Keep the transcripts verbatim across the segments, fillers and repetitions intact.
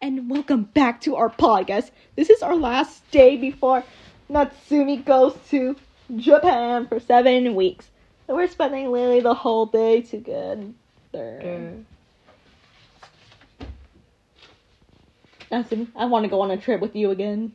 and welcome back to our podcast. This is our last day before Natsumi goes to Japan for seven weeks. So we're spending literally the whole day together. Mm. Natsumi, I want to go on a trip with you again.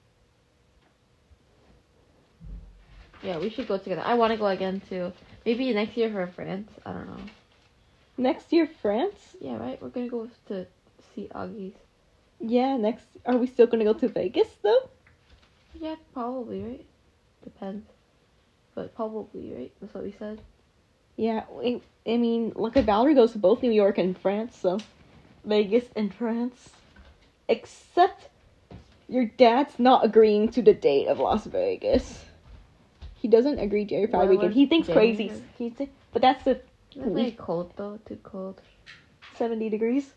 Yeah, we should go together. I want to go again too. Maybe next year for France. I don't know. Next year, France? Yeah, right? We're gonna go to see Augie's. Yeah, next. Are we still gonna go to Vegas though? Yeah, probably, right? Depends. But probably, right? That's what we said. Yeah, we, I mean, look at Valerie goes to both New York and France, so Vegas and France. Except your dad's not agreeing to the date of Las Vegas. He doesn't agree to every What weekend. He thinks January? crazy. He th- but that's the It's like cold though, too cold. seventy degrees.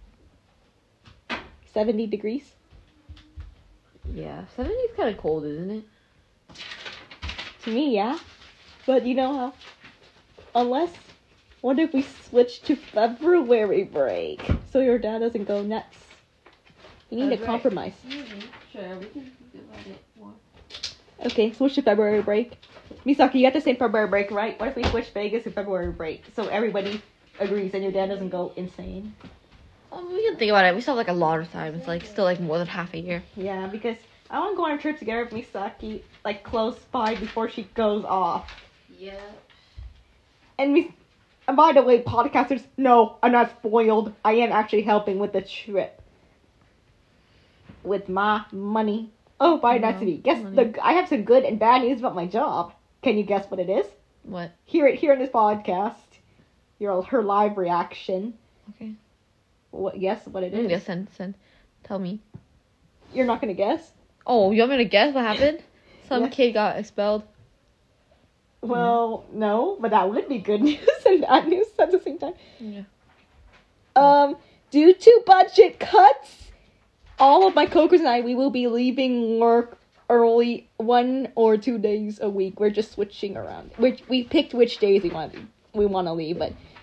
seventy degrees. Yeah, seventy is kind of cold, isn't it? To me, yeah. But you know how? Unless, what if we switch to February break so your dad doesn't go nuts? You need That's a right. compromise. Mm-hmm. Sure, we can think about it more. Okay, switch to February break. Misaki, you have to say February break, right? What if we switch Vegas to February break so everybody agrees and your dad doesn't go insane? Um, we can think about it. We still have like a lot of time. It's like still like more than half a year. Yeah, because I want to go on a trip together with Misaki, like close by before she goes off. Yeah. And we, and by the way, podcasters, no, I'm not spoiled. I am actually helping with the trip. With my money. Oh, by No, Natsumi, guess money. the I have some good and bad news about my job. Can you guess what it is? What? Hear it here in this podcast. Your her live reaction. Okay. What? Guess what it Mm, is? yes, send, send. Tell me. You're not gonna guess. Oh, you want me to guess what happened? Some Yeah. kid got expelled. Well, no, but that would be good news and bad news at the same time. Yeah. Um, due to budget cuts, all of my coworkers and I, we will be leaving work early one or two days a week. We're just switching around. Which we picked which days we want to we want to leave, but